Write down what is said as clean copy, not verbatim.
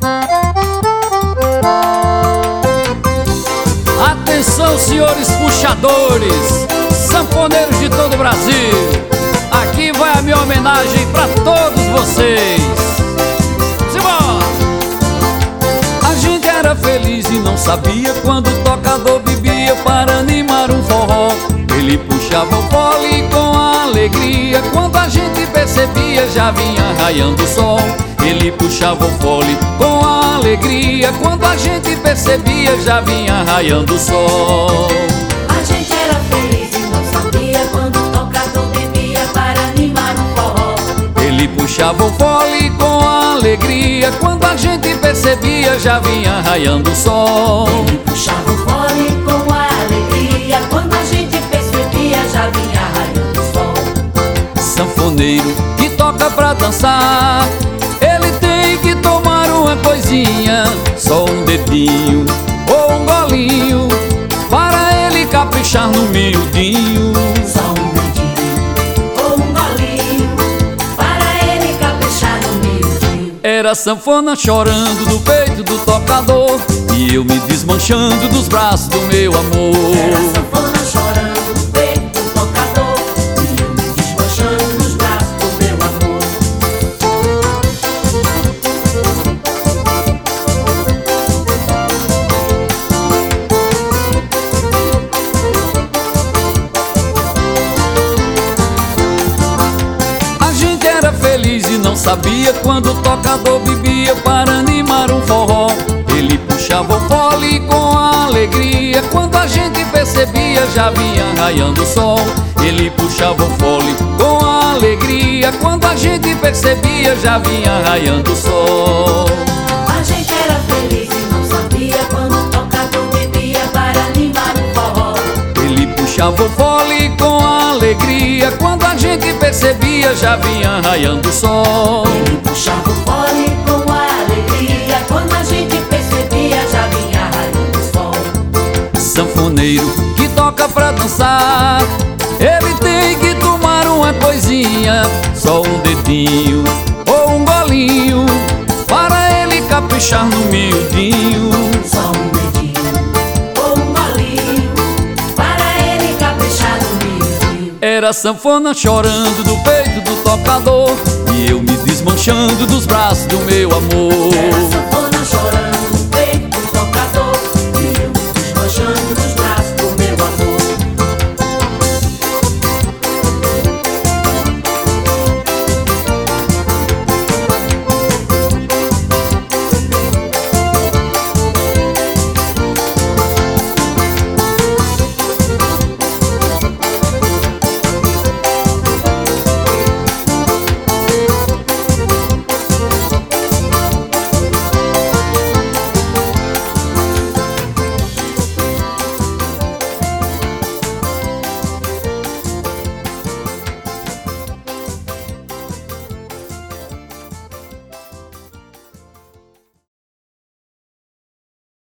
Atenção, senhores puxadores, sanfoneiros de todo o Brasil, aqui vai a minha homenagem pra todos vocês. Simbora! A gente era feliz e não sabia quando o tocador bebia para animar um forró. Ele puxava o fole com alegria, quando a gente percebia já vinha raiando o sol. Ele puxava o fole com alegria, quando a gente percebia já vinha raiando o sol. A gente era feliz e não sabia quando o tocador bebia para animar um forró. Ele puxava o fole com alegria, quando a gente percebia já vinha raiando o sol. Ele puxava o fole com alegria, quando a gente percebia já vinha raiando o sol. Sanfoneiro que toca pra dançar, ele tem que tomar uma coisinha, só um dedinho ou um golinho, para ele caprichar no miudinho. Só um dedinho ou um golinho, para ele caprichar no miudinho. Era a sanfona chorando do peito do tocador, e eu me desmanchando dos braços do meu amor. Era a sanfona chorando no peito do tocador, e eu me desmanchando dos braços do meu amor. A gente era feliz e não sabia quando o tocador bebia para animar um forró. Ele puxava o fole com alegria, quando a gente percebia já vinha raiando o sol. Ele puxava o fole com alegria, quando a gente percebia já vinha raiando o sol. A gente era feliz e não sabia quando o tocador bebia para animar um forró. Ele puxava o fole com alegria, quando a gente percebia já vinha raiando o sol. Ele puxava o fole com alegria, quando a gente percebia já vinha raiando o sol. Sanfoneiro que toca pra dançar, ele tem que tomar uma coisinha, só um dedinho ou um golinho, para ele caprichar no miudinho. Só um dedinho ou um golinho, para ele caprichar no miudinho. Era a sanfona chorando do peito do tocador, e eu me desmanchando dos braços do meu amor. Era a sanfona chorando